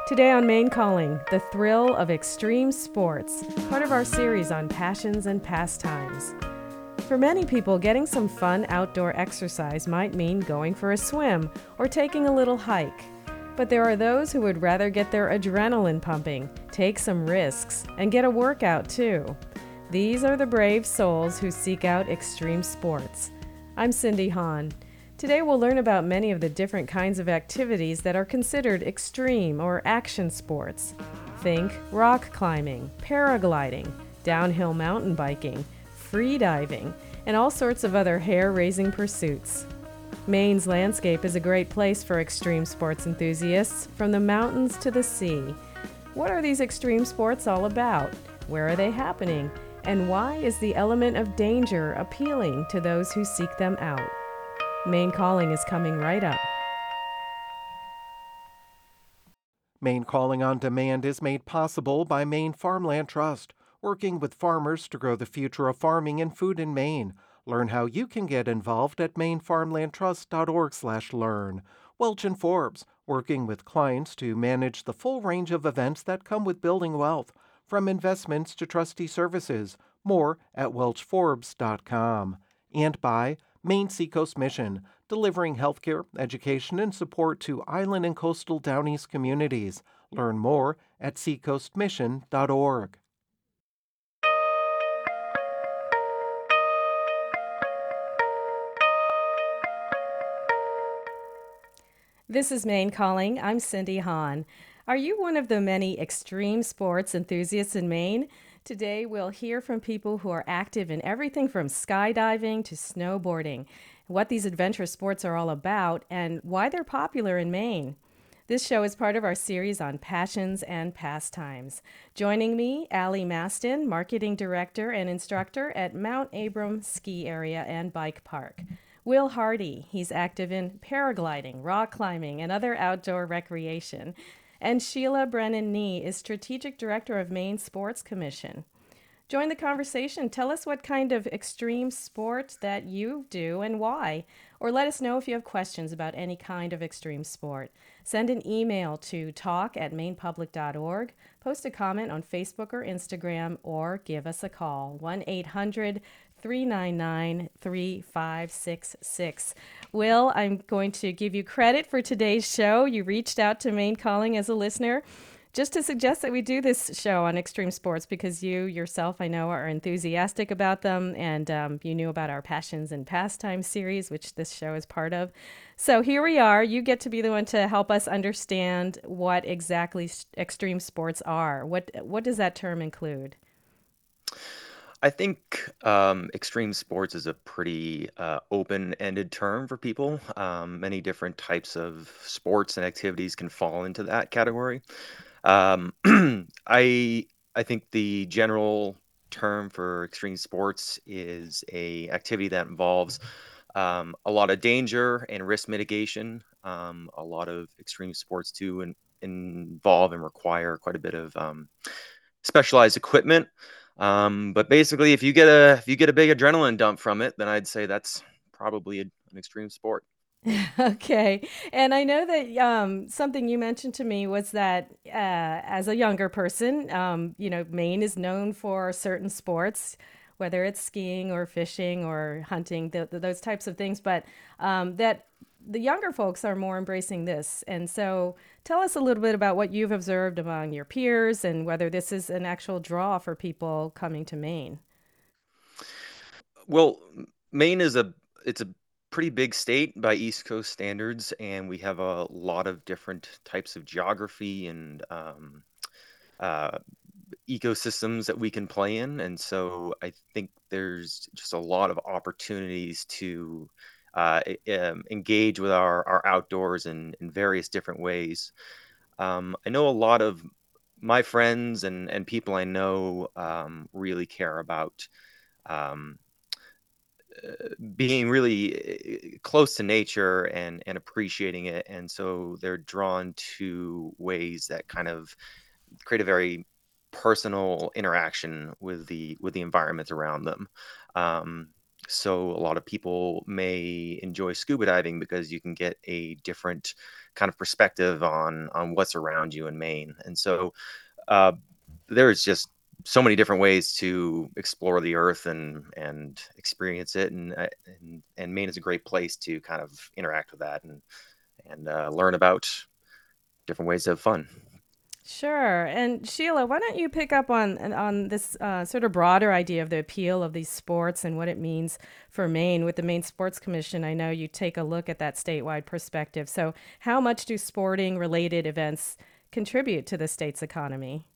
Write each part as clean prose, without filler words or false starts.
Today on Maine Calling, the thrill of extreme sports, part of our series on passions and pastimes. For many people, getting some fun outdoor exercise might mean going for a swim or taking a little hike. But there are those who would rather get their adrenaline pumping, take some risks, and get a workout too. These are the brave souls who seek out extreme sports. I'm Cindy Hahn. Today we'll learn about many of the different kinds of activities that are considered extreme or action sports. Think rock climbing, paragliding, downhill mountain biking, free diving, and all sorts of other hair-raising pursuits. Maine's landscape is a great place for extreme sports enthusiasts, from the mountains to the sea. What are these extreme sports all about? Where are they happening? And why is the element of danger appealing to those who seek them out? Maine Calling is coming right up. Maine Calling on Demand is made possible by Maine Farmland Trust, working with farmers to grow the future of farming and food in Maine. Learn how you can get involved at mainfarmlandtrust.org/learn. Welch and Forbes, working with clients to manage the full range of events that come with building wealth, from investments to trustee services. More at welchforbes.com. And by Maine Seacoast Mission, delivering healthcare, education, and support to island and coastal Down East communities. Learn more at seacoastmission.org. This is Maine Calling. I'm Cindy Hahn. Are you one of the many extreme sports enthusiasts in Maine? Today we'll hear from people who are active in everything from skydiving to snowboarding, what these adventure sports are all about, and why they're popular in Maine. This show is part of our series on passions and pastimes. Joining me, Allie Maston, Marketing Director and Instructor at Mount Abram Ski Area and Bike Park. Will Hardy, he's active in paragliding, rock climbing, and other outdoor recreation. And Sheila Brennan-Nee is Strategic Director of Maine Sports Commission. Join the conversation. Tell us what kind of extreme sport that you do and why. Or let us know if you have questions about any kind of extreme sport. Send an email to talk@mainepublic.org, post a comment on Facebook or Instagram, or give us a call, 1-800-399-3566. Will, I'm going to give you credit for today's show. You reached out to Maine Calling as a listener just to suggest that we do this show on extreme sports because you yourself, I know, are enthusiastic about them, and you knew about our Passions and Pastimes series, which this show is part of. So here we are. You get to be the one to help us understand what exactly extreme sports are. What does that term include? I think extreme sports is a pretty open-ended term for people. Many different types of sports and activities can fall into that category. Um, I think the general term for extreme sports is a activity that involves a lot of danger and risk mitigation. A lot of extreme sports do involve and require quite a bit of specialized equipment. But basically, if you get a big adrenaline dump from it, then I'd say that's probably an extreme sport. Okay. And I know that something you mentioned to me was that as a younger person, Maine is known for certain sports, whether it's skiing or fishing or hunting, those types of things, but that the younger folks are more embracing this. And so tell us a little bit about what you've observed among your peers and whether this is an actual draw for people coming to Maine. Well, Maine it's a pretty big state by East Coast standards, and we have a lot of different types of geography and uh, ecosystems that we can play in. And so I think there's just a lot of opportunities to engage with our outdoors in various different ways. I know a lot of my friends and people I know really care about um, being really close to nature and appreciating it. And so they're drawn to ways that kind of create a very personal interaction with the environment around them. Um, So a lot of people may enjoy scuba diving because you can get a different kind of perspective on what's around you in Maine. And so uh, there's just so many different ways to explore the earth and experience it, and Maine is a great place to kind of interact with that and learn about different ways to have fun. Sure. And Sheila, why don't you pick up on this sort of broader idea of the appeal of these sports and what it means for Maine? With the Maine Sports Commission, I know you take a look at that statewide perspective. So, how much do sporting related events contribute to the state's economy?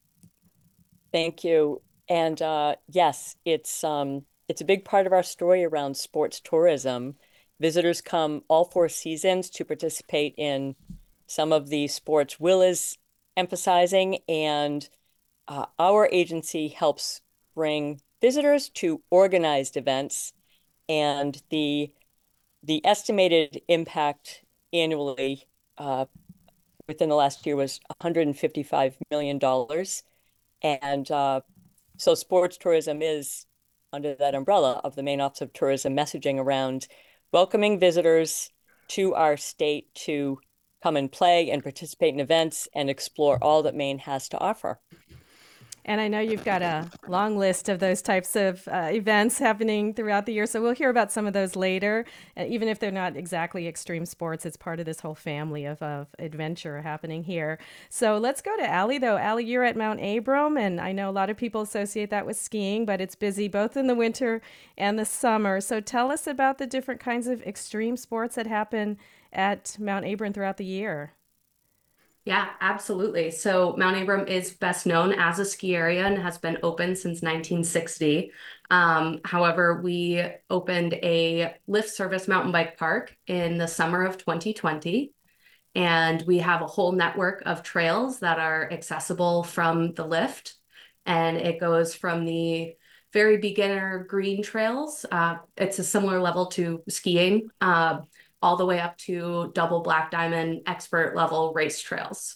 Thank you. And yes, it's a big part of our story around sports tourism. Visitors come all 4 seasons to participate in some of the sports Will is emphasizing, and our agency helps bring visitors to organized events, and the estimated impact annually within the last year was $155 million. And so sports tourism is under that umbrella of the Maine Office of Tourism messaging around welcoming visitors to our state to come and play and participate in events and explore all that Maine has to offer. And I know you've got a long list of those types of events happening throughout the year. So we'll hear about some of those later. Even if they're not exactly extreme sports, it's part of this whole family of adventure happening here. So let's go to Allie, though. Allie, you're at Mount Abram, and I know a lot of people associate that with skiing, but it's busy both in the winter and the summer. So tell us about the different kinds of extreme sports that happen at Mount Abram throughout the year. Yeah, absolutely. So Mount Abram is best known as a ski area and has been open since 1960. However, we opened a lift service mountain bike park in the summer of 2020, and we have a whole network of trails that are accessible from the lift. And it goes from the very beginner green trails. It's a similar level to skiing. All the way up to double black diamond expert level race trails.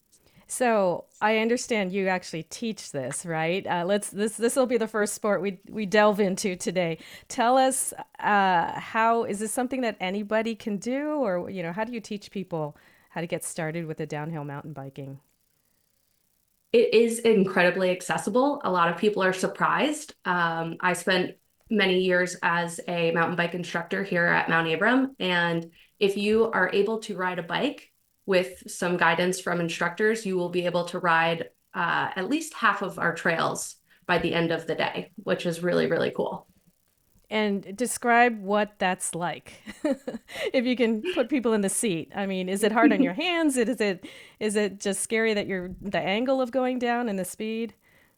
So I understand you actually teach this, right? This will be the first sport we delve into today. Tell us how is this something that anybody can do, or how do you teach people how to get started with the downhill mountain biking? It is incredibly accessible. A lot of people are surprised. I spent many years as a mountain bike instructor here at Mount Abram, and if you are able to ride a bike with some guidance from instructors, you will be able to ride at least half of our trails by the end of the day, which is really, really cool. And describe what that's like. If you can put people in the seat. I mean, is it hard on your hands? Is it just scary that you're the angle of going down and the speed?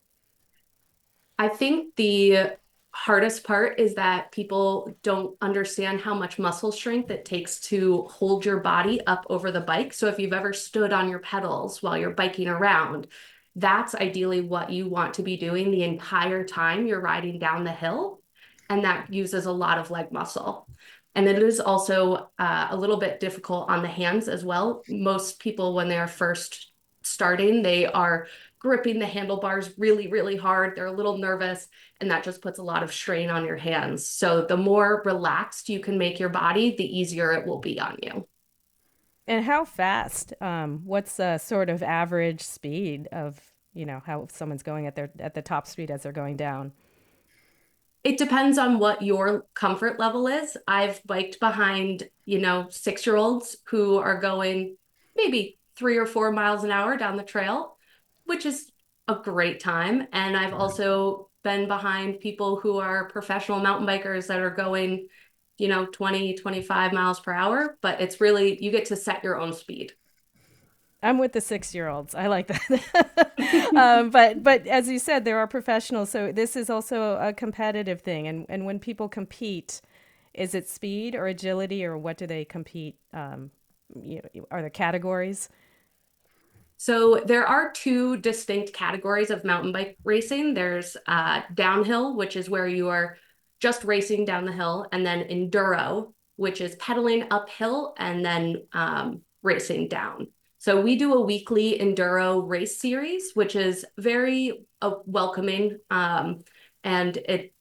I think the hardest part is that people don't understand how much muscle strength it takes to hold your body up over the bike. So if you've ever stood on your pedals while you're biking around, that's ideally what you want to be doing the entire time you're riding down the hill. And that uses a lot of leg muscle. And it is also a little bit difficult on the hands as well. Most people, when they are first starting, they are gripping the handlebars really, really hard. They're a little nervous, and that just puts a lot of strain on your hands. So the more relaxed you can make your body, the easier it will be on you. And how fast? What's the sort of average speed of how someone's going at the top speed as they're going down? It depends on what your comfort level is. I've biked behind, 6-year-olds who are going maybe 3 or 4 miles an hour down the trail, which is a great time. And I've also been behind people who are professional mountain bikers that are going, 20, 25 miles per hour. But it's really, you get to set your own speed. I'm with the 6-year-olds. I like that. But as you said, there are professionals. So this is also a competitive thing. And when people compete, is it speed or agility, or what do they compete? Are there categories? So there are two distinct categories of mountain bike racing. There's downhill, which is where you are just racing down the hill, and then enduro, which is pedaling uphill and then racing down. So we do a weekly enduro race series, which is very welcoming, and it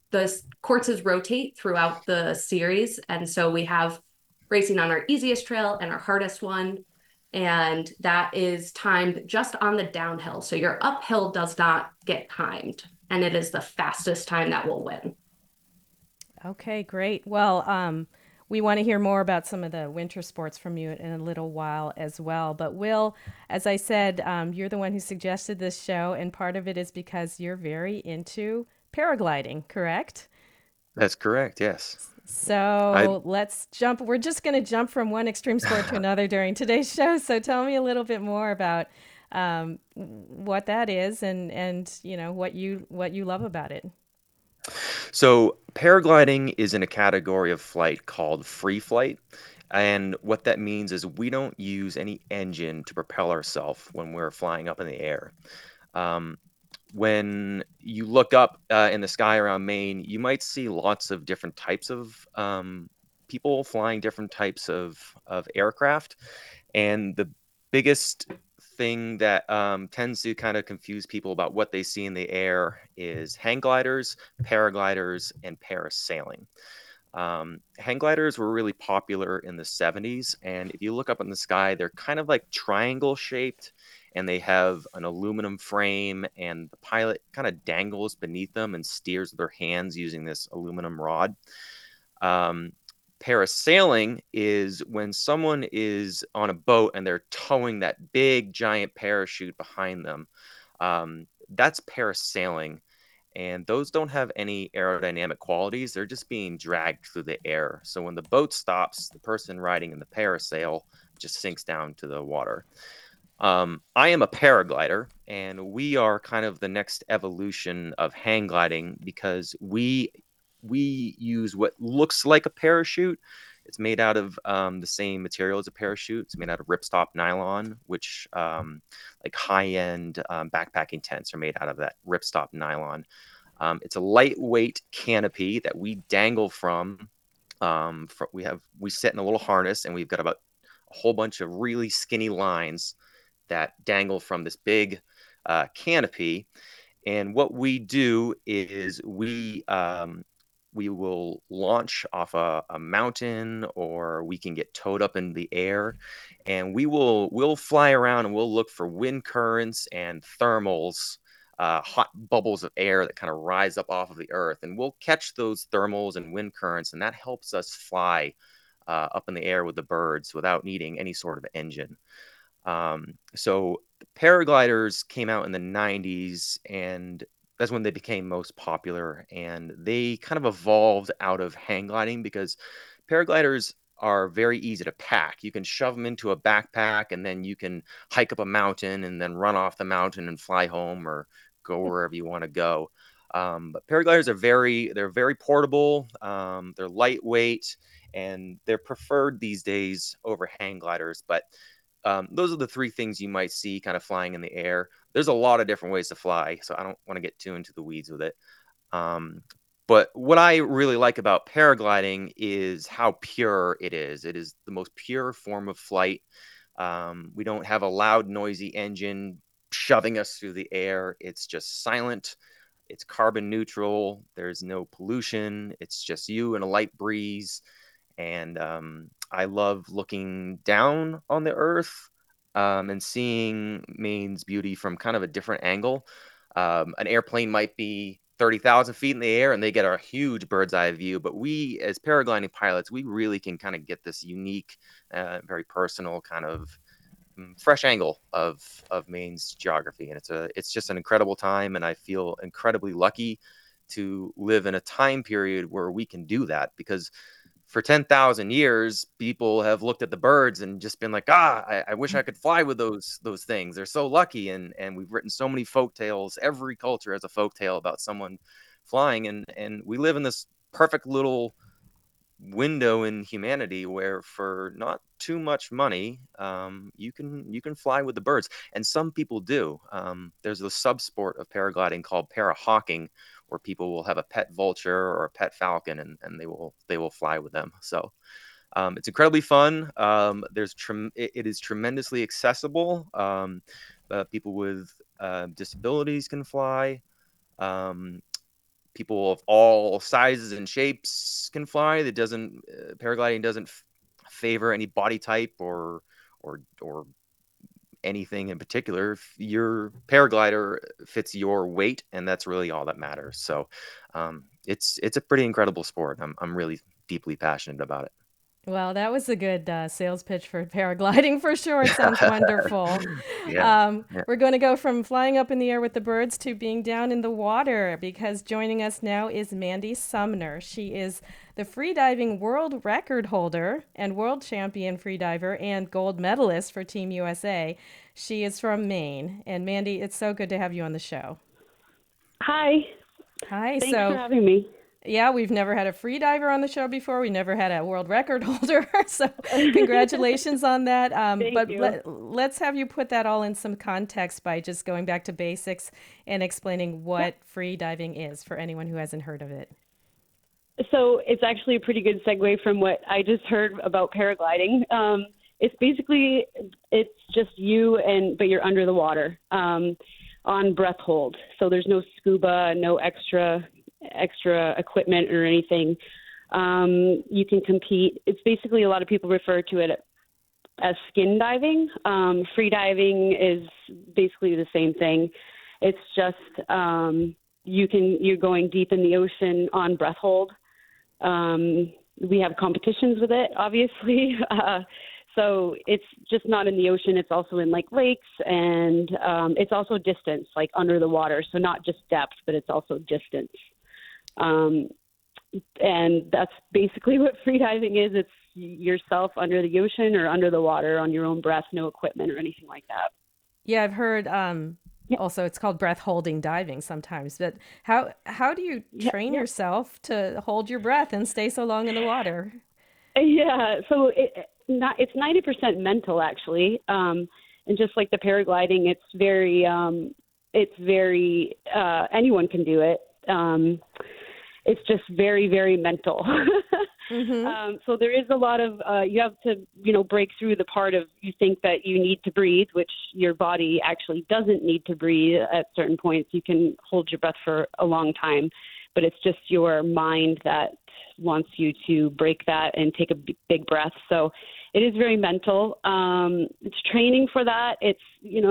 the courses rotate throughout the series. And so we have racing on our easiest trail and our hardest one. And that is timed just on the downhill. So your uphill does not get timed. And it is the fastest time that will win. Okay, great. Well, we want to hear more about some of the winter sports from you in a little while as well. But Will, as I said, you're the one who suggested this show, and part of it is because you're very into paragliding, correct? That's correct. Yes. I So let's jump. We're just going to jump from one extreme sport to another during today's show. So tell me a little bit more about what that is and what you love about it. So paragliding is in a category of flight called free flight. And what that means is we don't use any engine to propel ourselves when we're flying up in the air. Um, when you look up in the sky around Maine, you might see lots of different types of people flying different types of aircraft. And the biggest thing that tends to kind of confuse people about what they see in the air is hang gliders, paragliders, and parasailing. Hang gliders were really popular in the 70s, and if you look up in the sky, they're kind of like triangle shaped, and they have an aluminum frame, and the pilot kind of dangles beneath them and steers with their hands using this aluminum rod. Um, Parasailing is when someone is on a boat and they're towing that big giant parachute behind them. That's parasailing, and those don't have any aerodynamic qualities. They're just being dragged through the air. So when the boat stops, the person riding in the parasail just sinks down to the water. I am a paraglider, and we are kind of the next evolution of hang gliding because we use what looks like a parachute. It's made out of the same material as a parachute. It's made out of ripstop nylon, which like high-end backpacking tents are made out of that ripstop nylon. It's a lightweight canopy that we dangle from. We sit in a little harness, and we've got about a whole bunch of really skinny lines that dangle from this big canopy. And what we do is we will launch off a mountain, or we can get towed up in the air, and we'll fly around and we'll look for wind currents and thermals, hot bubbles of air that kind of rise up off of the earth, and we'll catch those thermals and wind currents, and that helps us fly up in the air with the birds without needing any sort of engine. So paragliders came out in the 90s, and that's when they became most popular, and they kind of evolved out of hang gliding because paragliders are very easy to pack. You can shove them into a backpack, and then you can hike up a mountain and then run off the mountain and fly home or go wherever you want to go. But paragliders they're very portable. They're lightweight, and they're preferred these days over hang gliders. But those are the three things you might see kind of flying in the air. There's a lot of different ways to fly, so I don't want to get too into the weeds with it. But what I really like about paragliding is how pure it is. It is the most pure form of flight. We don't have a loud, noisy engine shoving us through the air. It's just silent. It's carbon neutral. There's no pollution. It's just you and a light breeze. And I love looking down on the earth and seeing Maine's beauty from kind of a different angle. An airplane might be 30,000 feet in the air and they get a huge bird's eye view, but we as paragliding pilots, we really can kind of get this unique, very personal kind of fresh angle of Maine's geography. And it's just an incredible time, and I feel incredibly lucky to live in a time period where we can do that, because for 10,000 years, people have looked at the birds and just been like, I wish I could fly with those things. They're so lucky. And we've written so many folk tales. Every culture has a folk tale about someone flying. And we live in this perfect little window in humanity where for not too much money, you can fly with the birds. And some people do. There's a sub-sport of paragliding called parahawking, where people will have a pet vulture or a pet falcon, and they will fly with them. So it's incredibly fun. It is tremendously accessible. People with disabilities can fly. people of all sizes and shapes can fly. That doesn't Paragliding doesn't favor any body type or anything in particular. If your paraglider fits your weight, and that's really all that matters. So it's a pretty incredible sport. I'm really deeply passionate about it. Well, that was a good sales pitch for paragliding for sure. It sounds wonderful. Yeah. We're going to go from flying up in the air with the birds to being down in the water, because joining us now is Mandy Sumner. She is the freediving world record holder and world champion freediver and gold medalist for Team USA. She is from Maine. And Mandy, it's so good to have you on the show. Hi. Hi. Thanks for having me. Yeah, we've never had a free diver on the show before. We never had a world record holder. So congratulations on that. But let's have you put that all in some context by just going back to basics and explaining what free diving is for anyone who hasn't heard of it. So it's actually a pretty good segue from what I just heard about paragliding. It's basically, it's just you but you're under the water on breath hold. So there's no scuba, no extra equipment or anything. You can compete. It's basically, a lot of people refer to it as skin diving. Free diving is basically the same thing. It's just you're going deep in the ocean on breath hold. We have competitions with it, obviously. So it's just not in the ocean. It's also in like lakes, and it's also distance, like under the water. So not just depth, but it's also distance. And that's basically what freediving is. It's yourself under the ocean or under the water on your own breath, no equipment or anything like that. Yeah, I've heard also it's called breath holding diving sometimes. But how do you train yourself to hold your breath and stay so long in the water? Yeah, so it's 90% mental actually. And just like the paragliding, it's very anyone can do it. It's just very, very mental. So there is a lot of, you have to, break through the part of you think that you need to breathe, which your body actually doesn't need to breathe at certain points. You can hold your breath for a long time, but it's just your mind that wants you to break that and take a big breath. So it is very mental. It's training for that. It's,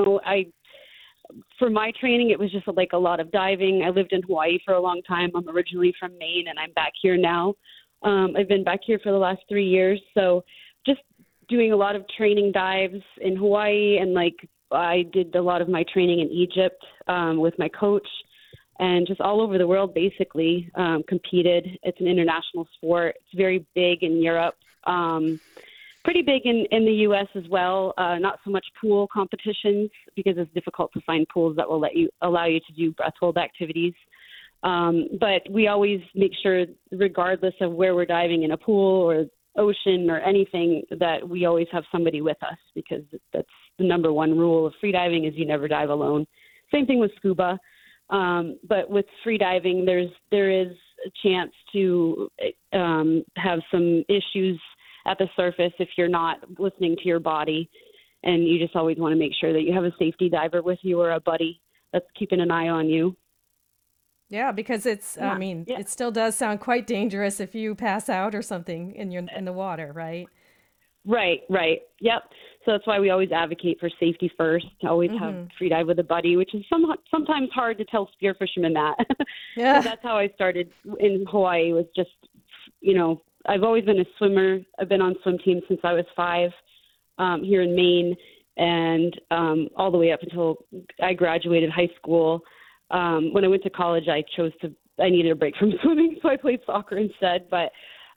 for my training, it was just like a lot of diving. I lived in Hawaii for a long time. I'm originally from Maine, and I'm back here now. I've been back here for the last 3 years. So just doing a lot of training dives in Hawaii, and I did a lot of my training in Egypt with my coach, and just all over the world, basically, competed. It's an international sport. It's very big in Europe. Pretty big in the U.S. as well. Not so much pool competitions, because it's difficult to find pools that will allow you to do breath hold activities. But we always make sure, regardless of where we're diving, in a pool or ocean or anything, that we always have somebody with us, because that's the number one rule of free diving, is you never dive alone. Same thing with scuba. But with free diving, there is a chance to have some issues at the surface if you're not listening to your body, and you just always want to make sure that you have a safety diver with you or a buddy that's keeping an eye on you. Yeah, because it still does sound quite dangerous if you pass out or something in the water, right? Right. Yep. So that's why we always advocate for safety first, to always have free dive with a buddy, which is sometimes hard to tell spear fishermen that. Yeah. So that's how I started in Hawaii, was just, I've always been a swimmer. I've been on swim teams since I was 5 here in Maine, and all the way up until I graduated high school. When I went to college, I needed a break from swimming, so I played soccer instead. But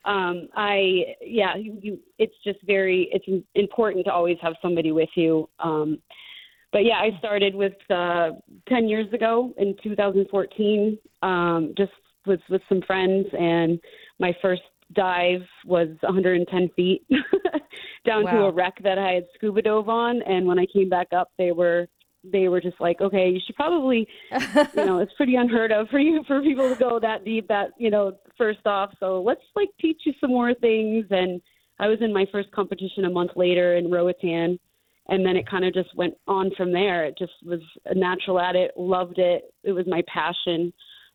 it's just it's important to always have somebody with you. But yeah, I started with 10 years ago in 2014, just with some friends, and my first dive was 110 feet down to a wreck that I had scuba dove on. And when I came back up, they were just like, okay, you should probably, it's pretty unheard of for people to go that deep, first off. So let's teach you some more things. And I was in my first competition a month later in Roatan. And then it kind of just went on from there. It just was natural at it, loved it. It was my passion.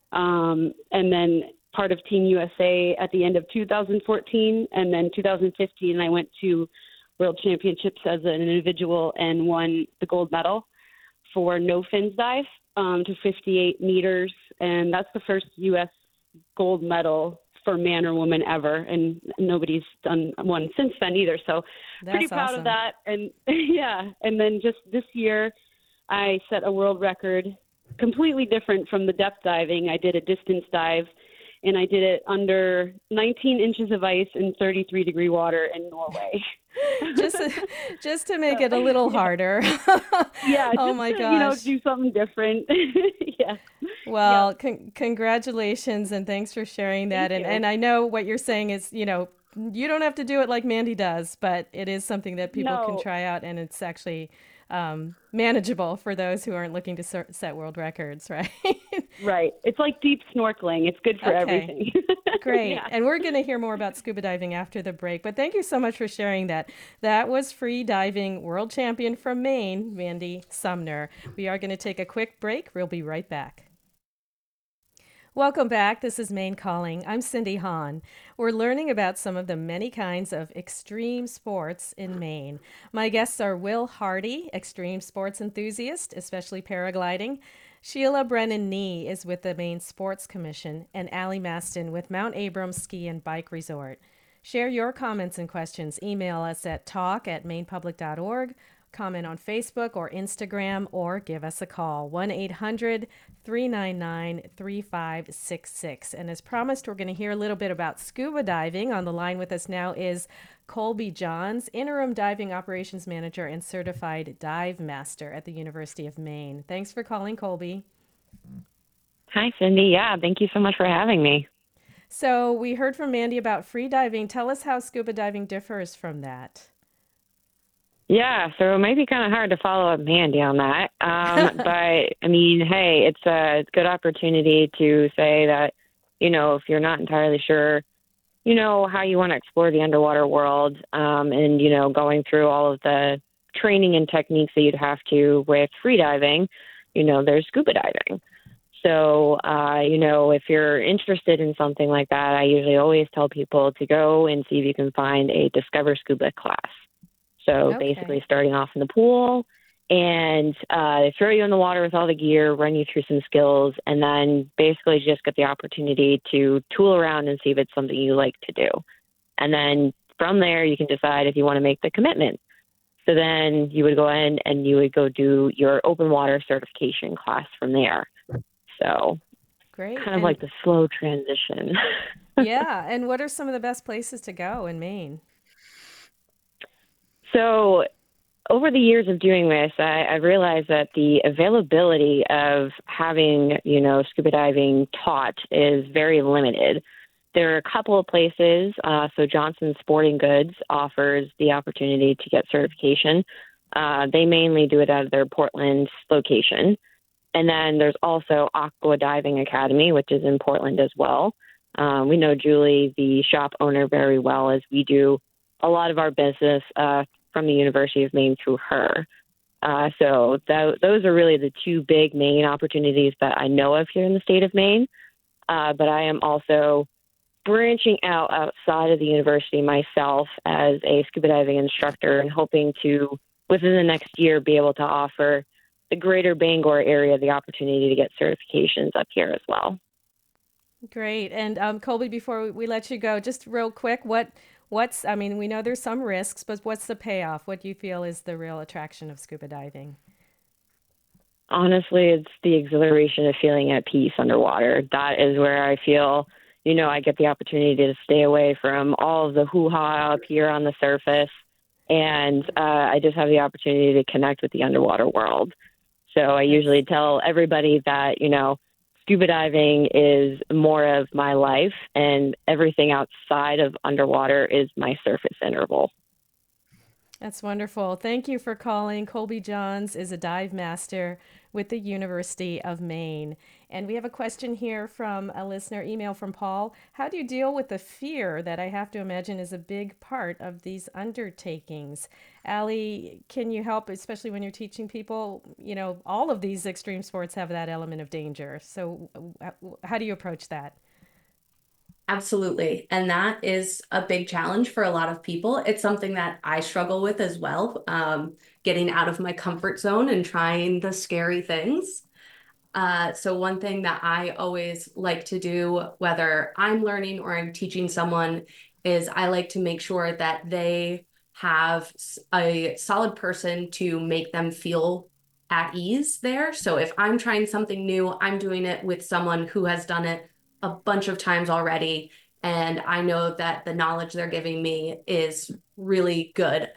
and then part of Team USA at the end of 2014. And then 2015, I went to World Championships as an individual and won the gold medal for no fins dive to 58 meters. And that's the first U.S. gold medal for man or woman ever. And nobody's done one since then either. So pretty proud of that. And yeah. And then just this year, I set a world record, completely different from the depth diving. I did a distance dive, and I did it under 19 inches of ice in 33-degree water in Norway. just to make it a little harder. Yeah. Oh just my to, gosh. do something different. Yeah. Well, congratulations, and thanks for sharing that. Thank you. And I know what you're saying is, you don't have to do it like Mandy does, but it is something that people can try out, and it's actually manageable for those who aren't looking to set world records, right? Right. It's like deep snorkeling. It's good for everything. Great. Yeah. And we're going to hear more about scuba diving after the break, but thank you so much for sharing that. That was free diving world champion from Maine, Mandy Sumner. We are going to take a quick break. We'll be right back. Welcome back. This is Maine Calling. I'm Cindy Hahn. We're learning about some of the many kinds of extreme sports in Maine. My guests are Will Hardy, extreme sports enthusiast, especially paragliding. Sheila Brennan-Nee is with the Maine Sports Commission, and Allie Maston with Mount Abrams Ski and Bike Resort. Share your comments and questions. Email us at talk@mainepublic.org. Comment on Facebook or Instagram, or give us a call, 1-800-399-3566. And as promised, we're going to hear a little bit about scuba diving. On the line with us now is Colby Johns, Interim Diving Operations Manager and Certified Dive Master at the University of Maine. Thanks for calling, Colby. Hi, Cindy. Yeah, thank you so much for having me. So we heard from Mandy about free diving. Tell us how scuba diving differs from that. Yeah, so it might be kind of hard to follow up Mandy on that. But, I mean, hey, it's a good opportunity to say that, if you're not entirely sure, how you want to explore the underwater world and, going through all of the training and techniques that you'd have to with free diving, there's scuba diving. So, if you're interested in something like that, I usually always tell people to go and see if you can find a Discover Scuba class. So basically starting off in the pool, and they throw you in the water with all the gear, run you through some skills, and then basically just get the opportunity to tool around and see if it's something you like to do. And then from there, you can decide if you want to make the commitment. So then you would go in and you would go do your open water certification class from there. So great. Kind of like the slow transition. Yeah. And what are some of the best places to go in Maine? So over the years of doing this, I've realized that the availability of having, scuba diving taught is very limited. There are a couple of places. So Johnson Sporting Goods offers the opportunity to get certification. They mainly do it out of their Portland location. And then there's also Aqua Diving Academy, which is in Portland as well. We know Julie, the shop owner, very well, as we do a lot of our business from the University of Maine through her. So those are really the two big main opportunities that I know of here in the state of Maine. But I am also branching out outside of the university myself as a scuba diving instructor and hoping to, within the next year, be able to offer the greater Bangor area the opportunity to get certifications up here as well. Great. And Colby, before we let you go, just real quick, we know there's some risks, but what's the payoff? What do you feel is the real attraction of scuba diving? Honestly, it's the exhilaration of feeling at peace underwater. That is where I feel, I get the opportunity to stay away from all of the hoo-ha up here on the surface. And I just have the opportunity to connect with the underwater world. So I usually tell everybody that, scuba diving is more of my life, and everything outside of underwater is my surface interval. That's wonderful. Thank you for calling. Colby Johns is a dive master with the University of Maine. And we have a question here from a listener email from Paul. How do you deal with the fear that I have to imagine is a big part of these undertakings? Allie, can you help, especially when you're teaching people? You know, all of these extreme sports have that element of danger. So, how do you approach that? Absolutely. And that is a big challenge for a lot of people. It's something that I struggle with as well, getting out of my comfort zone and trying the scary things. So one thing that I always like to do, whether I'm learning or I'm teaching someone, is I like to make sure that they have a solid person to make them feel at ease there. So if I'm trying something new, I'm doing it with someone who has done it a bunch of times already. And I know that the knowledge they're giving me is really good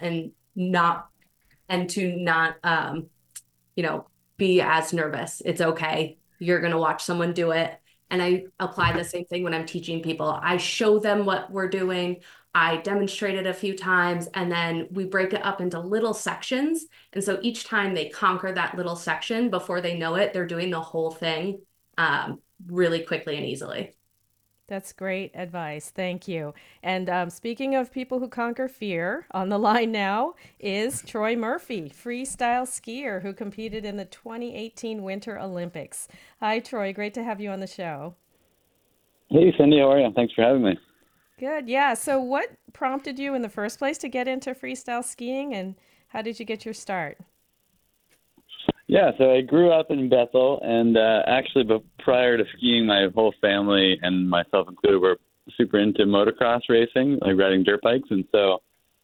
and to not you know, be as nervous. It's okay. You're going to watch someone do it. And I apply the same thing when I'm teaching people. I show them what we're doing. I demonstrate it a few times, and then we break it up into little sections. And so each time they conquer that little section, before they know it, they're doing the whole thing really quickly and easily. That's great advice. Thank you. And speaking of people who conquer fear, on the line now is Troy Murphy, freestyle skier who competed in the 2018 Winter Olympics. Hi, Troy. Great to have you on the show. Hey, Cindy, how are you? Thanks for having me. Good. Yeah. So, what prompted you in the first place to get into freestyle skiing, and how did you get your start? Yeah, so I grew up in Bethel, and actually, but prior to skiing, my whole family and myself included were super into motocross racing, like riding dirt bikes, and so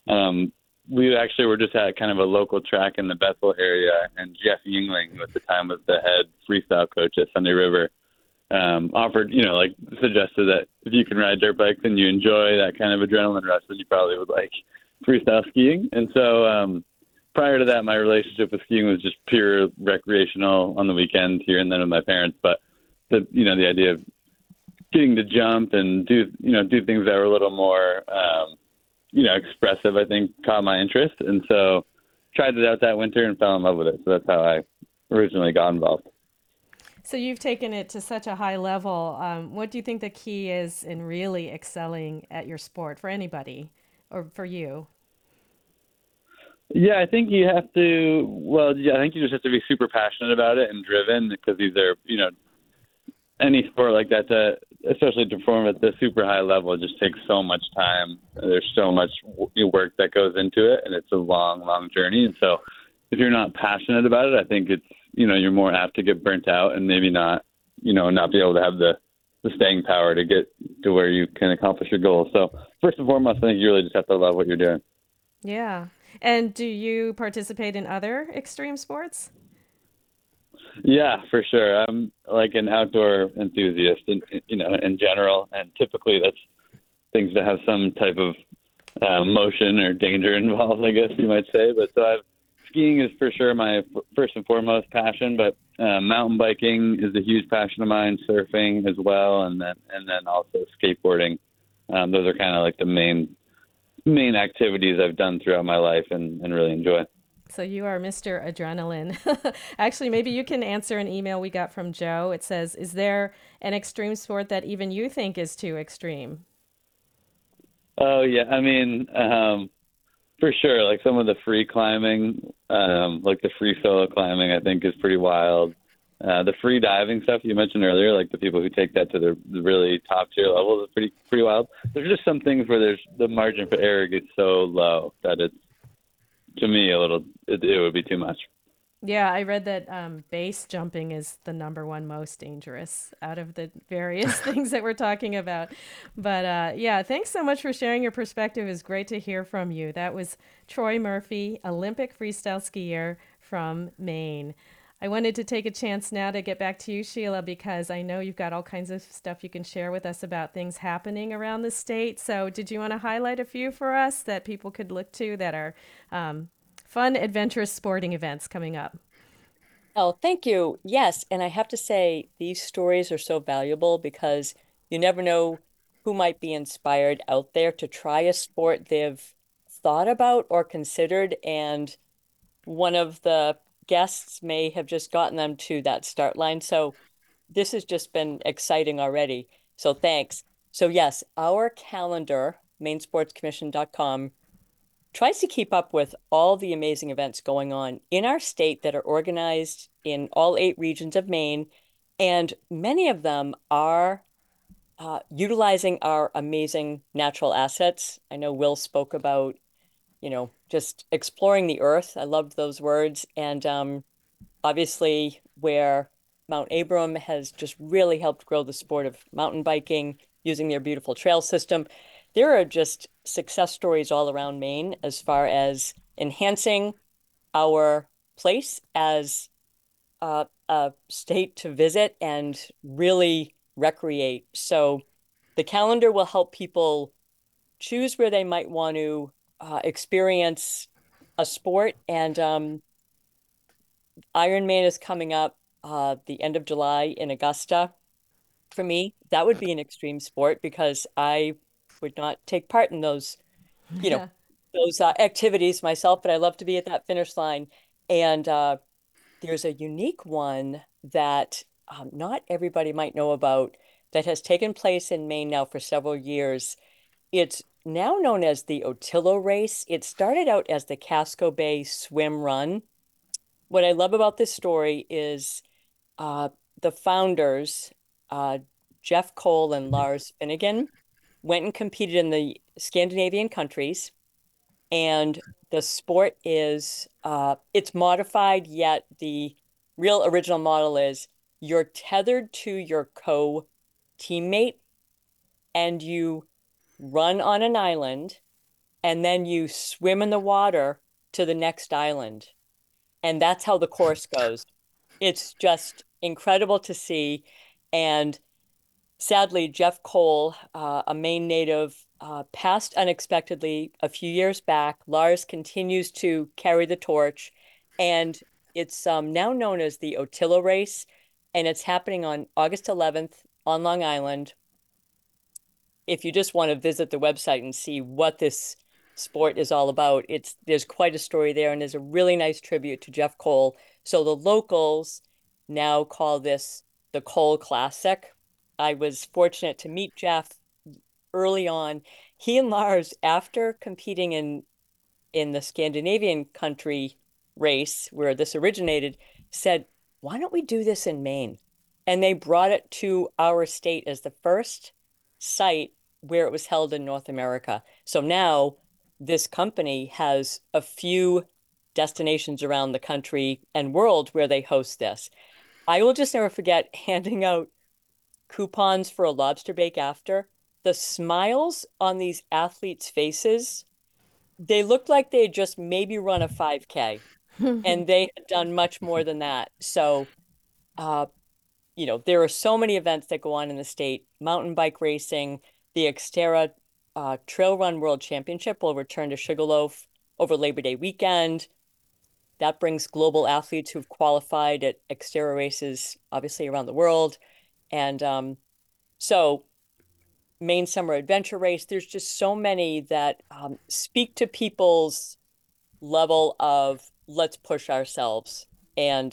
we actually were just at kind of a local track in the Bethel area, and Jeff Yingling, who at the time was the head freestyle coach at Sunday River, offered, like suggested that if you can ride dirt bikes and you enjoy that kind of adrenaline rush, then you probably would like freestyle skiing. And so prior to that, my relationship with skiing was just pure recreational on the weekends here and then with my parents. But the idea of getting to jump and do things that were a little more, expressive, I think caught my interest. And so tried it out that winter and fell in love with it. So that's how I originally got involved. So, you've taken it to such a high level. What do you think the key is in really excelling at your sport for anybody or for you? Yeah, I think you have to. Well, yeah, I think you just have to be super passionate about it and driven, because these are, any sport like that, especially to perform at the super high level, it just takes so much time. There's so much work that goes into it, and it's a long, long journey. And so, if you're not passionate about it, I think it's you're more apt to get burnt out and maybe not be able to have the staying power to get to where you can accomplish your goals. So first and foremost, I think you really just have to love what you're doing. Yeah. And do you participate in other extreme sports? Yeah, for sure. I'm like an outdoor enthusiast, in general, and typically that's things that have some type of motion or danger involved, I guess you might say. But skiing is for sure my first and foremost passion, but mountain biking is a huge passion of mine. Surfing as well, and then also skateboarding. Those are kind of like the main activities I've done throughout my life and really enjoy. So you are Mr. Adrenaline. Actually, maybe you can answer an email we got from Joe. It says, is there an extreme sport that even you think is too extreme? Oh, yeah. I mean, for sure. Like some of the free climbing, like the free solo climbing, I think is pretty wild. The free diving stuff you mentioned earlier, like the people who take that to the really top tier levels, is pretty wild. There's just some things where the margin for error gets so low that it's, to me, it would be too much. Yeah, I read that base jumping is the number one most dangerous out of the various things that we're talking about. But yeah, thanks so much for sharing your perspective. It's great to hear from you. That was Troy Murphy, Olympic freestyle skier from Maine. I wanted to take a chance now to get back to you, Sheila, because I know you've got all kinds of stuff you can share with us about things happening around the state. So did you want to highlight a few for us that people could look to that are fun, adventurous sporting events coming up? Oh, thank you. Yes, and I have to say, these stories are so valuable because you never know who might be inspired out there to try a sport they've thought about or considered, and one of the guests may have just gotten them to that start line. So this has just been exciting already. So thanks. So yes, our calendar, mainsportscommission.com, tries to keep up with all the amazing events going on in our state that are organized in all 8 regions of Maine. And many of them are utilizing our amazing natural assets. I know Will spoke about, just exploring the earth. I loved those words. And obviously, where Mount Abram has just really helped grow the sport of mountain biking using their beautiful trail system. There are just success stories all around Maine as far as enhancing our place as a state to visit and really recreate. So the calendar will help people choose where they might want to experience a sport. And Ironman is coming up the end of July in Augusta. For me, that would be an extreme sport because I would not take part in those, you know, Yeah. those activities myself, but I love to be at that finish line. And there's a unique one that not everybody might know about that has taken place in Maine now for several years. It's now known as the Otillo Race. It started out as the Casco Bay Swim Run. What I love about this story is uh, the founders, uh, Jeff Cole and Lars Finnegan, went and competed in the Scandinavian countries. And the sport is, it's modified, yet the real original model is you're tethered to your co-teammate and you run on an island and then you swim in the water to the next island. And that's how the course goes. It's just incredible to see. And sadly, Jeff Cole, a Maine native, passed unexpectedly a few years back. Lars continues to carry the torch, and it's now known as the Otillo Race, and it's happening on August 11th on Long Island. If you just want to visit the website and see what this sport is all about, there's quite a story there, and there's a really nice tribute to Jeff Cole. So the locals now call this the Cole Classic. I was fortunate to meet Jeff early on. He and Lars, after competing in the Scandinavian country race where this originated, said, "Why don't we do this in Maine?" And they brought it to our state as the first site where it was held in North America. So now this company has a few destinations around the country and world where they host this. I will just never forget handing out coupons for a lobster bake after. The smiles on these athletes' faces, they looked like they had just maybe run a 5K and they had done much more than that. So, there are so many events that go on in the state. Mountain bike racing, the Xterra Trail Run World Championship will return to Sugarloaf over Labor Day weekend. That brings global athletes who've qualified at Xterra races, obviously around the world. And so Maine Summer Adventure Race, there's just so many that speak to people's level of let's push ourselves. And,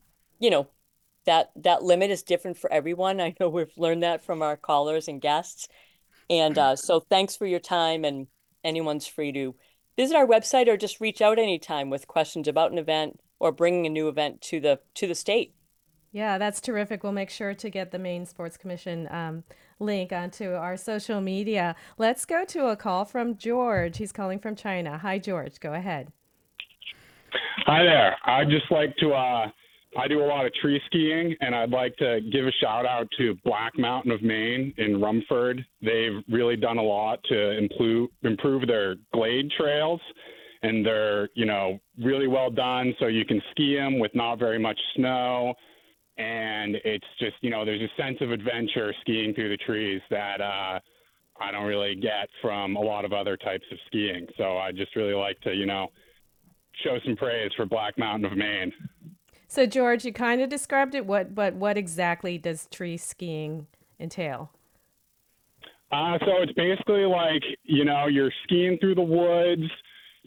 that limit is different for everyone. I know we've learned that from our callers and guests. And so thanks for your time, and anyone's free to visit our website or just reach out anytime with questions about an event or bringing a new event to the state. Yeah, that's terrific. We'll make sure to get the Maine Sports Commission link onto our social media. Let's go to a call from George. He's calling from China. Hi, George. Go ahead. Hi there. I'd just like to, I do a lot of tree skiing, and I'd like to give a shout out to Black Mountain of Maine in Rumford. They've really done a lot to improve their glade trails, and they're, really well done, so you can ski them with not very much snow. And it's just, there's a sense of adventure skiing through the trees that I don't really get from a lot of other types of skiing. So I just really like to, show some praise for Black Mountain of Maine. So, George, you kind of described it. But what exactly does tree skiing entail? So it's basically like, you're skiing through the woods.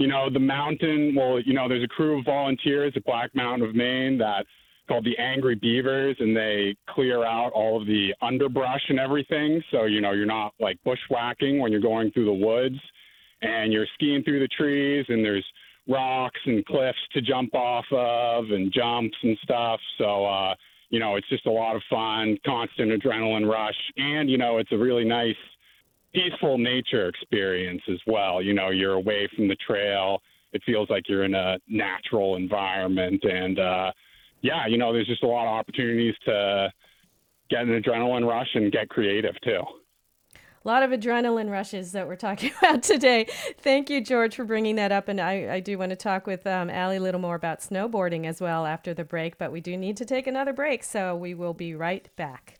The mountain, there's a crew of volunteers at Black Mountain of Maine that called the Angry Beavers, and they clear out all of the underbrush and everything. So, you're not like bushwhacking when you're going through the woods, and you're skiing through the trees, and there's rocks and cliffs to jump off of and jumps and stuff. So, it's just a lot of fun, constant adrenaline rush. And, it's a really nice, peaceful nature experience as well. You're away from the trail. It feels like you're in a natural environment. And, there's just a lot of opportunities to get an adrenaline rush and get creative too. A lot of adrenaline rushes that we're talking about today. Thank you, George, for bringing that up. And I do want to talk with Allie a little more about snowboarding as well after the break, but we do need to take another break, so we will be right back.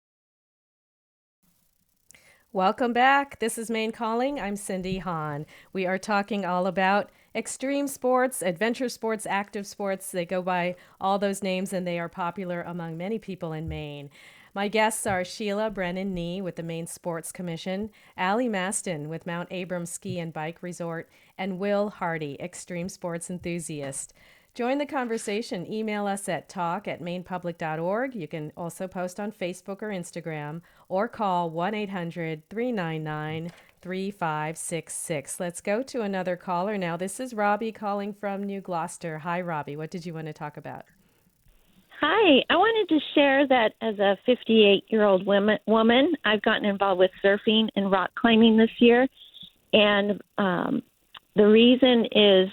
Welcome back. This is Maine Calling. I'm Cindy Hahn. We are talking all about extreme sports, adventure sports, active sports. They go by all those names, and they are popular among many people in Maine. My guests are Sheila Brennan-Nee with the Maine Sports Commission, Allie Maston with Mount Abram Ski and Bike Resort, and Will Hardy, extreme sports enthusiast. Join the conversation. Email us at talk@mainepublic.org. You can also post on Facebook or Instagram, or call 1-800-399-3566. Let's go to another caller now. This is Robbie calling from New Gloucester. Hi, Robbie. What did you want to talk about? Hi, I wanted to share that as a 58-year-old woman, I've gotten involved with surfing and rock climbing this year. And the reason is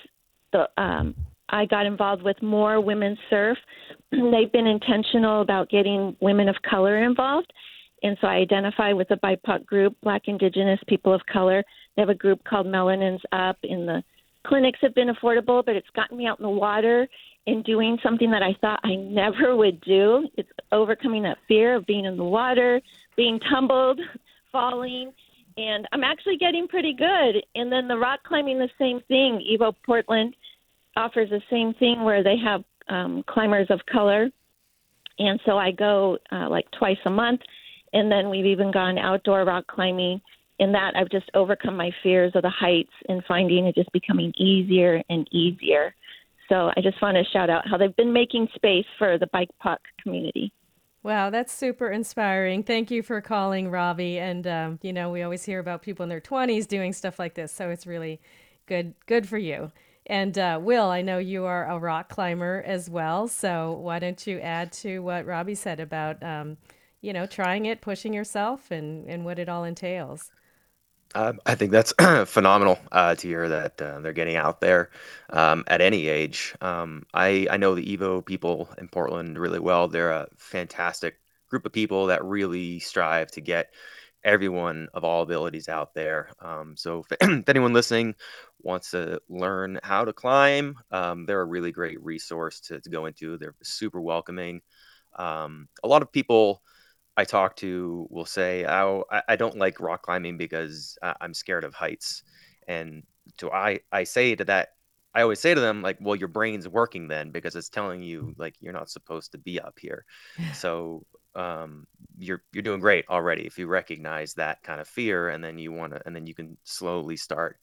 I got involved with more women's surf. They've been intentional about getting women of color involved. And so I identify with a BIPOC group, Black Indigenous People of Color. They have a group called Melanins Up, and the clinics have been affordable, but it's gotten me out in the water and doing something that I thought I never would do. It's overcoming that fear of being in the water, being tumbled, falling, and I'm actually getting pretty good. And then the rock climbing, the same thing. Evo Portland offers the same thing where they have climbers of color. And so I go like twice a month, and then we've even gone outdoor rock climbing. In that, I've just overcome my fears of the heights and finding it just becoming easier and easier. So I just want to shout out how they've been making space for the BIPOC community. Wow, that's super inspiring. Thank you for calling, Robbie. And, we always hear about people in their 20s doing stuff like this, so it's really good for you. And Will, I know you are a rock climber as well, so why don't you add to what Robbie said about, trying it, pushing yourself, and what it all entails? I think that's phenomenal to hear that they're getting out there at any age. I know the Evo people in Portland really well. They're a fantastic group of people that really strive to get everyone of all abilities out there. So if anyone listening wants to learn how to climb, they're a really great resource to go into. They're super welcoming. A lot of people I talk to will say, I don't like rock climbing because I'm scared of heights. And so I say to that, I always say to them, like, well, your brain's working then because it's telling you like you're not supposed to be up here. So you're doing great already if you recognize that kind of fear, and then you can slowly start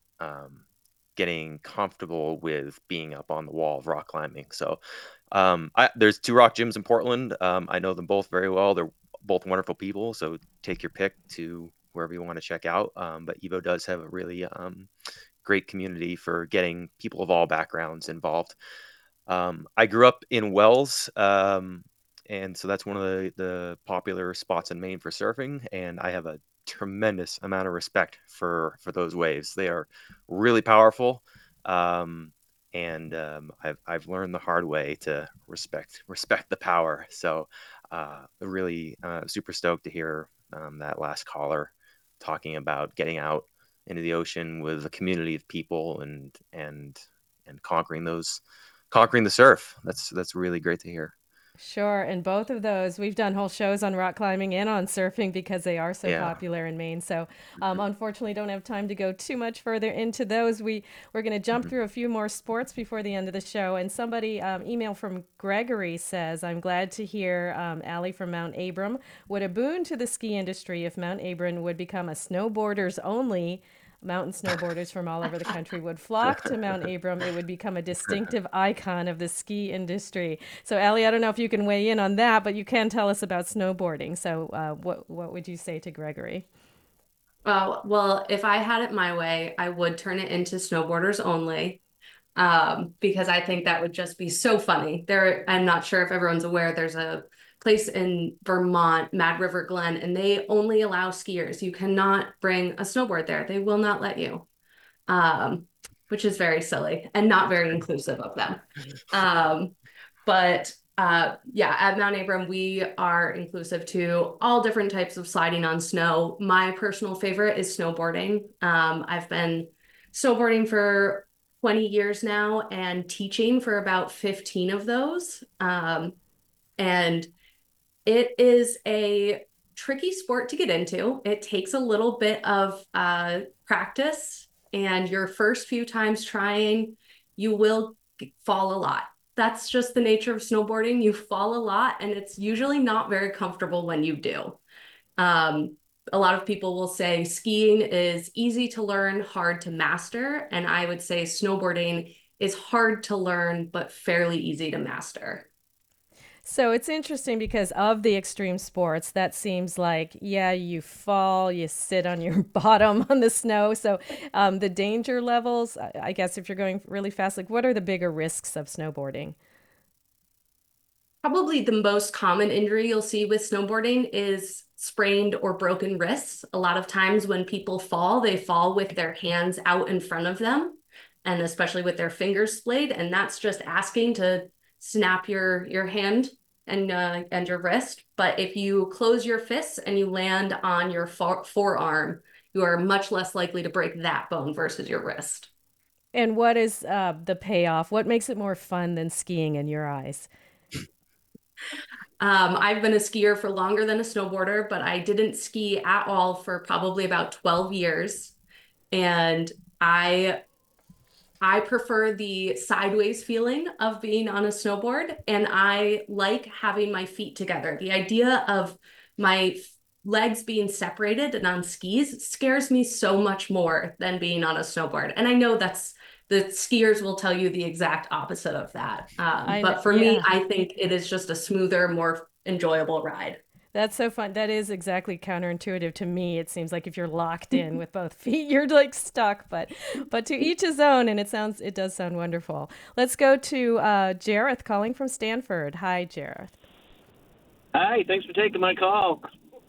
getting comfortable with being up on the wall of rock climbing. So there's 2 rock gyms in Portland. I know them both very well. They're both wonderful people, so take your pick to wherever you want to check out. But Evo does have a really great community for getting people of all backgrounds involved. I grew up in Wells, and so that's one of the popular spots in Maine for surfing, and I have a tremendous amount of respect for those waves. They are really powerful. I've learned the hard way to respect the power. So really super stoked to hear that last caller talking about getting out into the ocean with a community of people and conquering the surf. That's really great to hear. Sure. And both of those, we've done whole shows on rock climbing and on surfing because they are so popular in Maine. So unfortunately, don't have time to go too much further into those. We're going to jump through a few more sports before the end of the show. And somebody, email from Gregory says, I'm glad to hear Allie from Mount Abram. What a boon to the ski industry if Mount Abram would become a snowboarders only mountain snowboarders from all over the country would flock to Mount Abram. It would become a distinctive icon of the ski industry. So, Allie, I don't know if you can weigh in on that, but you can tell us about snowboarding. So, what would you say to Gregory? Well, if I had it my way, I would turn it into snowboarders only, because I think that would just be so funny. I'm not sure if everyone's aware, there's a place in Vermont, Mad River Glen, and they only allow skiers. You cannot bring a snowboard there. They will not let you, which is very silly and not very inclusive of them. But yeah, at Mount Abram, we are inclusive to all different types of sliding on snow. My personal favorite is snowboarding. I've been snowboarding for 20 years now and teaching for about 15 of those. And it is a tricky sport to get into. It takes a little bit of practice, and your first few times trying, you will fall a lot. That's just the nature of snowboarding. You fall a lot, and it's usually not very comfortable when you do. A lot of people will say skiing is easy to learn, hard to master. And I would say snowboarding is hard to learn, but fairly easy to master. So it's interesting because of the extreme sports, that seems like, yeah, you fall, you sit on your bottom on the snow. So the danger levels, I guess if you're going really fast, like what are the bigger risks of snowboarding? Probably the most common injury you'll see with snowboarding is sprained or broken wrists. A lot of times when people fall, they fall with their hands out in front of them, and especially with their fingers splayed. And that's just asking to snap your hand and your wrist. But if you close your fists and you land on your forearm, you are much less likely to break that bone versus your wrist. And what is the payoff? What makes it more fun than skiing in your eyes? I've been a skier for longer than a snowboarder, but I didn't ski at all for probably about 12 years. And I prefer the sideways feeling of being on a snowboard, and I like having my feet together. The idea of my legs being separated and on skis scares me so much more than being on a snowboard. And I know the skiers will tell you the exact opposite of that. But for me, I think it is just a smoother, more enjoyable ride. That's so fun. That is exactly counterintuitive to me. It seems like if you're locked in with both feet, you're like stuck. But to each his own, and it does sound wonderful. Let's go to Jareth calling from Stanford. Hi, Jareth. Hi, thanks for taking my call.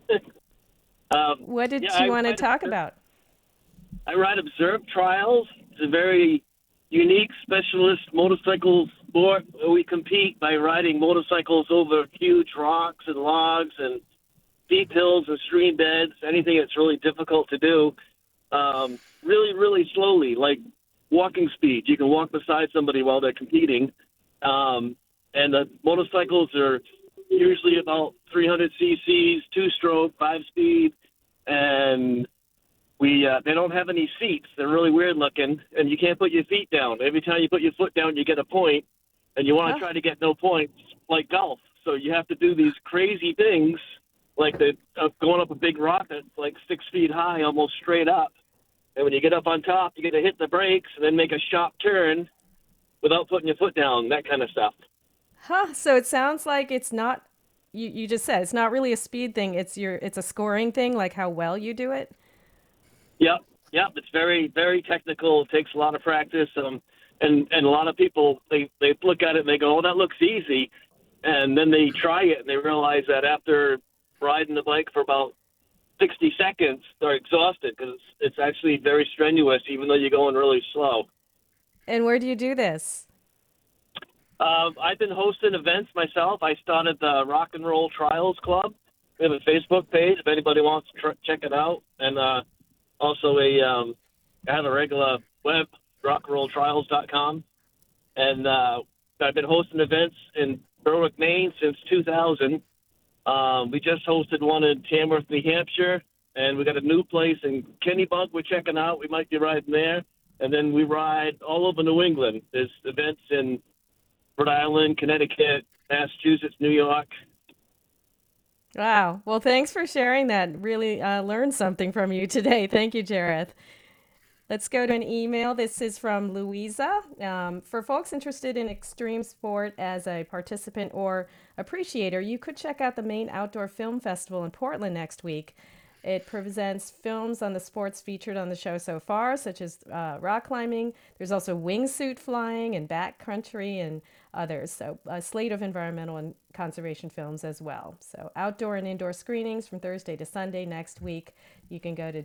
What did you want to talk about? I ride Observe Trials. It's a very unique specialist motorcycle sport where we compete by riding motorcycles over huge rocks and logs and steep hills and stream beds, anything that's really difficult to do, really, really slowly, like walking speed. You can walk beside somebody while they're competing. And the motorcycles are usually about 300 cc's, two-stroke, five-speed, and they don't have any seats. They're really weird looking, and you can't put your feet down. Every time you put your foot down, you get a point, and you want to try to get no points, like golf. So you have to do these crazy things, like going up a big rock that's like 6 feet high, almost straight up. And when you get up on top, you get to hit the brakes and then make a sharp turn without putting your foot down, that kind of stuff. So it sounds like it's not, you just said, it's not really a speed thing. It's a scoring thing, like how well you do it. Yep. It's very, very technical. It takes a lot of practice. And a lot of people, they look at it and they go, oh, that looks easy. And then they try it and they realize that after riding the bike for about 60 seconds, they're exhausted because it's actually very strenuous, even though you're going really slow. And where do you do this? I've been hosting events myself. I started the Rock and Roll Trials Club. We have a Facebook page if anybody wants to check it out. And also I have a regular web, rockandrolltrials.com. And I've been hosting events in Berwick, Maine since 2000. We just hosted one in Tamworth, New Hampshire, and we got a new place in Kennebunk we're checking out. We might be riding there. And then we ride all over New England. There's events in Rhode Island, Connecticut, Massachusetts, New York. Wow. Well, thanks for sharing that. Really learned something from you today. Thank you, Jareth. Let's go to an email. This is from Louisa. For folks interested in extreme sport as a participant or appreciator, you could check out the Maine Outdoor Film Festival in Portland next week. It presents films on the sports featured on the show so far, such as rock climbing. There's also wingsuit flying and backcountry and others. So a slate of environmental and conservation films as well. So outdoor and indoor screenings from Thursday to Sunday next week. You can go to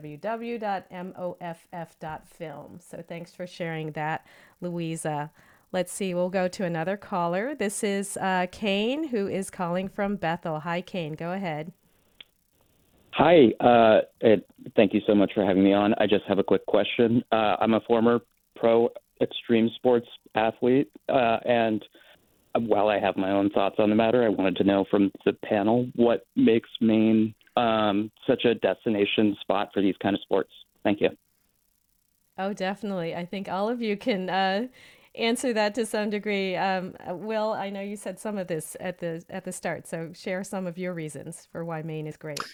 www.moff.film. So thanks for sharing that, Louisa. Let's see, we'll go to another caller. This is Kane, who is calling from Bethel. Hi, Kane. Go ahead. Hi, thank you so much for having me on. I just have a quick question. I'm a former pro extreme sports athlete, and while I have my own thoughts on the matter, I wanted to know from the panel what makes Maine such a destination spot for these kind of sports. Thank you. Oh, definitely. I think all of you can answer that to some degree. Will, I know you said some of this at the start, so share some of your reasons for why Maine is great.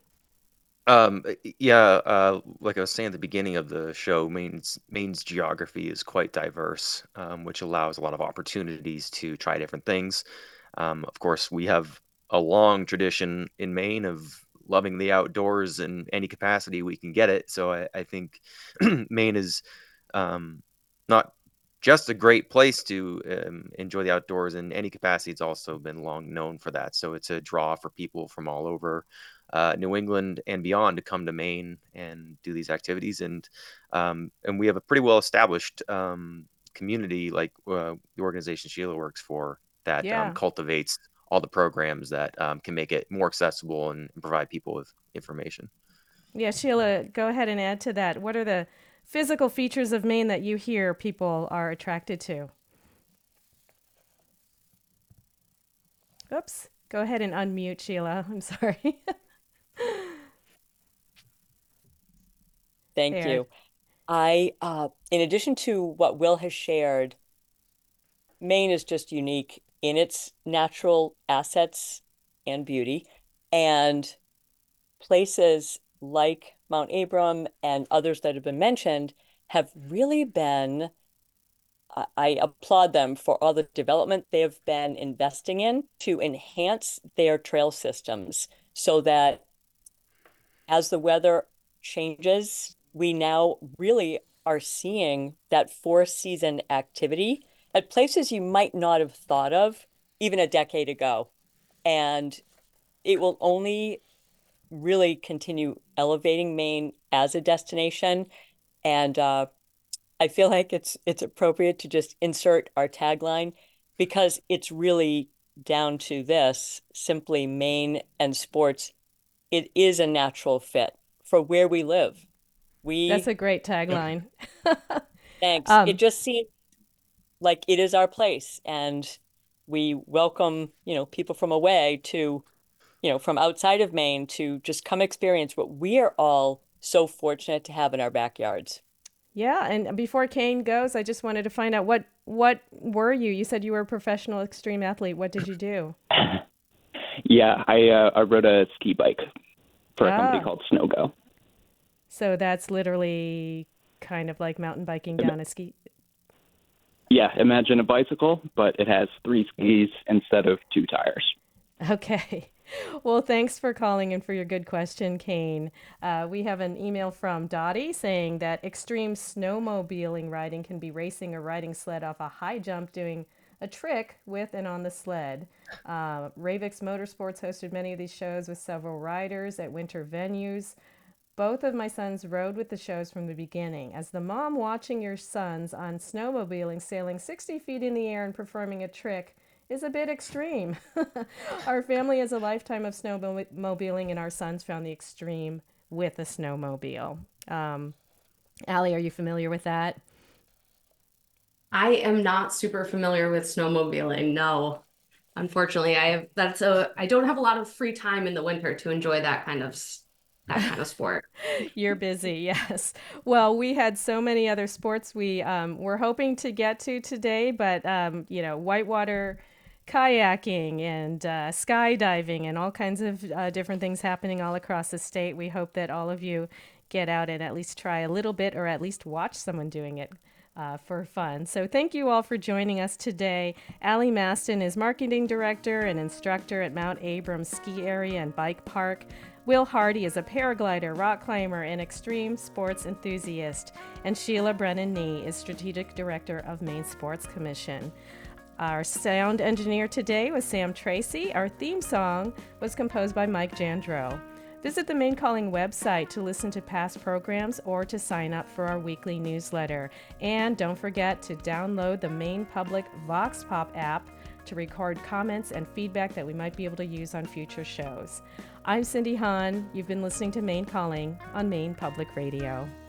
Like I was saying at the beginning of the show, Maine's geography is quite diverse, which allows a lot of opportunities to try different things. Of course, we have a long tradition in Maine of loving the outdoors in any capacity we can get it. So I think Maine is not just a great place to enjoy the outdoors in any capacity. It's also been long known for that. So it's a draw for people from all over New England and beyond to come to Maine and do these activities. And we have a pretty well established community, like the organization Sheila works for, that cultivates all the programs that can make it more accessible and provide people with information. Yeah, Sheila, go ahead and add to that. What are the physical features of Maine that you hear people are attracted to? Oops. Go ahead and unmute, Sheila. I'm sorry. Thank you. I, in addition to what Will has shared, Maine is just unique in its natural assets and beauty, and places like Mount Abram and others that have been mentioned have really been, I applaud them for all the development they have been investing in to enhance their trail systems so that as the weather changes, we now really are seeing that four-season activity at places you might not have thought of even a decade ago. And it will only really continue elevating Maine as a destination. And I feel like it's appropriate to just insert our tagline, because it's really down to this: simply Maine and sports. It is a natural fit for where we live. That's a great tagline. Thanks. It just seems like it is our place, and we welcome, people from away to, from outside of Maine to just come experience what we are all so fortunate to have in our backyards. Yeah, and before Kane goes, I just wanted to find out what were you? You said you were a professional extreme athlete. What did you do? Yeah, I rode a ski bike for a company called SnowGo. So that's literally kind of like mountain biking down a ski. Yeah, imagine a bicycle, but it has 3 skis instead of 2 tires. Okay. Well, thanks for calling and for your good question, Kane. We have an email from Dottie saying that extreme snowmobiling riding can be racing or riding sled off a high jump, doing a trick with and on the sled. Ravix Motorsports hosted many of these shows with several riders at winter venues. Both of my sons rode with the shows from the beginning. As the mom watching your sons on snowmobiling, sailing 60 feet in the air and performing a trick is a bit extreme. Our family has a lifetime of snowmobiling, and our sons found the extreme with a snowmobile. Allie, are you familiar with that? I am not super familiar with snowmobiling. No, unfortunately, I don't have a lot of free time in the winter to enjoy that kind of sport. You're busy, yes. Well, we had so many other sports we were hoping to get to today, but whitewater kayaking and skydiving and all kinds of different things happening all across the state. We hope that all of you get out and at least try a little bit or at least watch someone doing it for fun. So thank you all for joining us today. Allie Maston is Marketing Director and Instructor at Mount Abrams Ski Area and Bike Park. Will Hardy is a paraglider, rock climber, and extreme sports enthusiast. And Sheila Brennan-Nee is Strategic Director of Maine Sports Commission. Our sound engineer today was Sam Tracy. Our theme song was composed by Mike Jandro. Visit the Maine Calling website to listen to past programs or to sign up for our weekly newsletter. And don't forget to download the Maine Public Vox Pop app to record comments and feedback that we might be able to use on future shows. I'm Cindy Hahn. You've been listening to Maine Calling on Maine Public Radio.